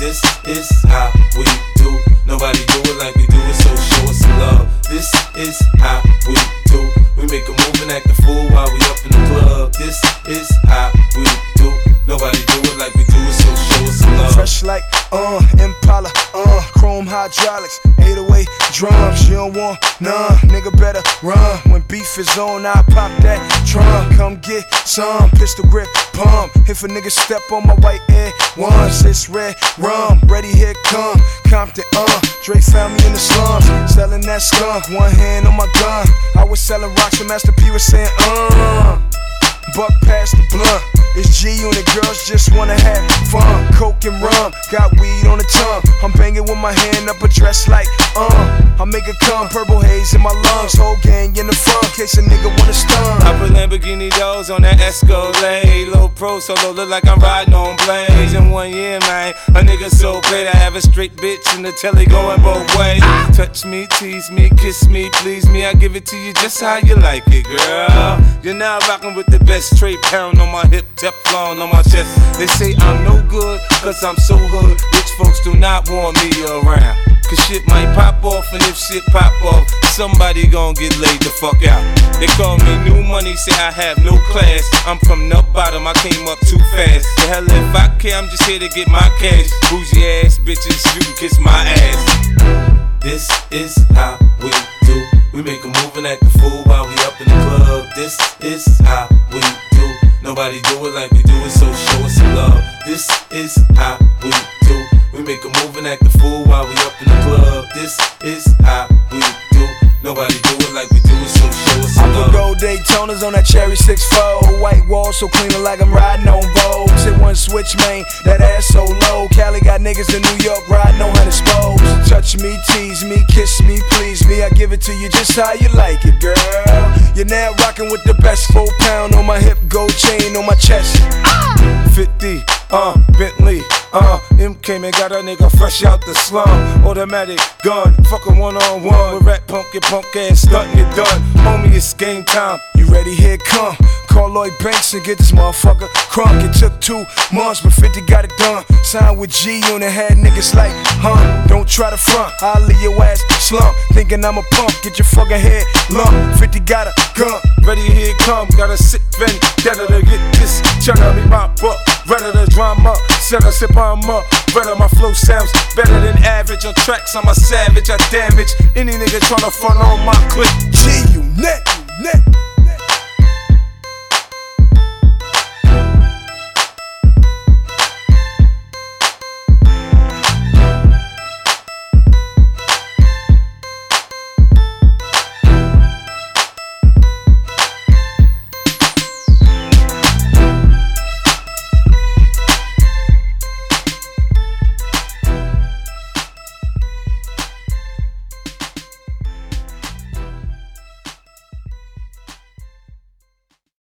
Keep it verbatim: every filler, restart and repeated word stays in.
This is how we do. Nobody do it like we do it, so show us some love. This is how we do. We make a move and act a fool while we up in the club. This is how we do. Nobody do it like we do it, so show us some love. Fresh like, uh, Impala, uh, chrome hydraulics, eight oh eight drums. You don't want none, nigga better run. When beef is on, I pop that trunk. Come get some, pistol grip, pump. If a nigga step on my white air once, it's red rum. Ready, here come Compton, uh. Dre found me in the slums, selling that skunk. One hand on my gun. I was selling rocks and Master P was saying, uh. Buck past the blunt. It's G-Unit, girls just wanna have fun. Coke and rum, got weed on the tongue. I'm banging with my hand up a dress like, uh I make it come, purple haze in my lungs. Whole gang in the front, case a nigga wanna stun. I put Lamborghini doors on that Escalade. Low pro solo, look like I'm riding on blades. In one year, man, a nigga so great. I have a straight bitch in the telly going both ways. Touch me, tease me, kiss me, please me. I give it to you just how you like it, girl. You're now rocking with the best. Straight pound on my hip, Teflon on my chest. They say I'm no good, cause I'm so hood. Rich folks do not want me around, cause shit might pop off, and if shit pop off, somebody gon' get laid the fuck out. They call me new money, say I have no class. I'm from the bottom, I came up too fast. The hell if I care, I'm just here to get my cash. Bougie ass bitches, you can kiss my ass. This is how we do. We make a move and act a fool while we up in the club. This is how we do. Nobody do it like we do it, so show us some love. This is how we do. We make a move and act a fool while we up in the club. This is how we do. Nobody do it like we do it, so show us some love. I put gold Daytonas on that cherry six four. White wall so clean like I'm riding on Vogues. Hit one switch, man, that ass so low. Cali got niggas in New York riding on hundred spokes. Touch me, tease me, kiss me, please me. I give it to you just how you like it, girl. You're now rocking with the best. Four pound on my hip, gold chain on my chest. fifty, uh, Bentley, uh, M came and got a nigga fresh out the slum. Automatic gun, fuckin' one on one. With rap punk, your punk ass stuntin', you done. Homie, it's game time. You ready? Here it come. Call Lloyd Banks and get this motherfucker crunk. It took two months, but fifty got it done. Signed with G-Unit, had niggas like, huh? Don't try to front, I'll leave your ass slump. Thinking I'm a punk, get your fucking head lump. fifty got a gun, ready, here it come. Got a sick vendetta to get this. Tryna be my buck, ready to drama. Set a sip on up, better my flow sounds better than average. On tracks, I'm a savage, I damage any nigga tryna front on my clip. G-Unit, net.